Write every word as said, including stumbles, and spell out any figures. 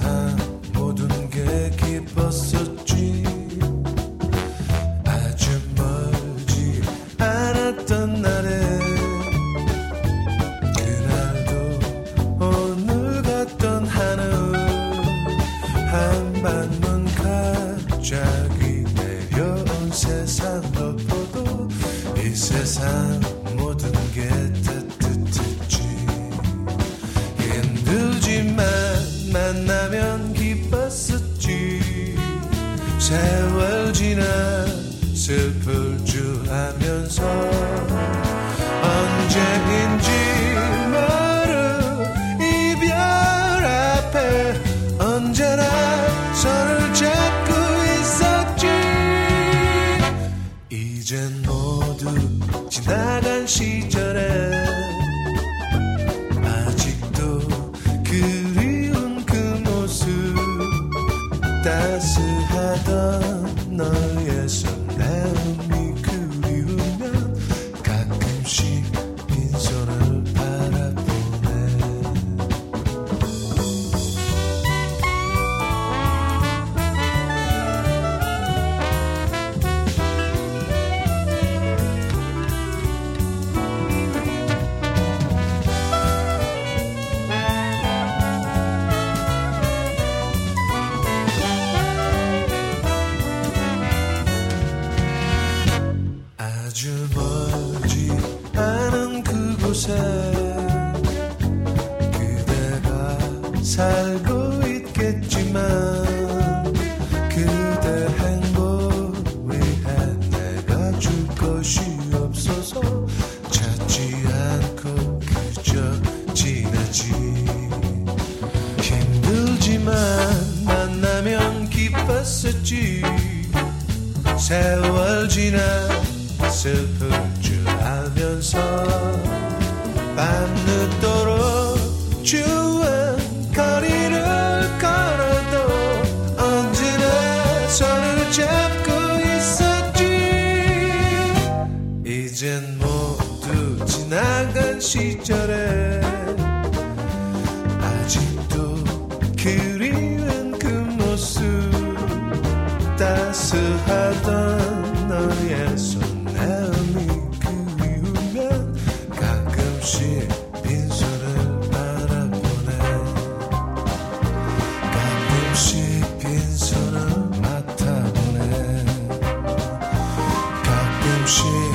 세상 모든 게 기뻤었지. 아주 멀지 않았던 날에 그날도 오늘 같던 하늘 한밤은 갑자기 내려온 세상도 보도 이 세상 모든 게 따뜻했지. 힘들지만 만나면 기뻤었지. 세월 지나 슬플 줄 알면서 언제인지 모르 이별 앞에 언제나 손을 잡고 있었지. 이젠 모두 지나간 시절에 아직도 그리운 그 모습 따스하던 너의 손내음이 그리우면 가끔씩 빈손을 바라보네. 아주 멀지 않은 그곳에 그대가 살고 있겠지만 그대 행복 위해 내가 줄 것이 없어서 찾지 않고 그저 지나지. 힘들지만 만나면 기뻤었지. 세월 지나 슬플 줄 알면서 밤늦도록 추운 거리를 걸어도 언제나 손을 잡고 있었지. 이젠 모두 지나간 시절에 아직도 그리운 그 모습 따스하던 너의 손 마음이 그리우면 가끔씩 빈손을 바라보네. 가끔씩 빈손을 맡아보네. 가끔씩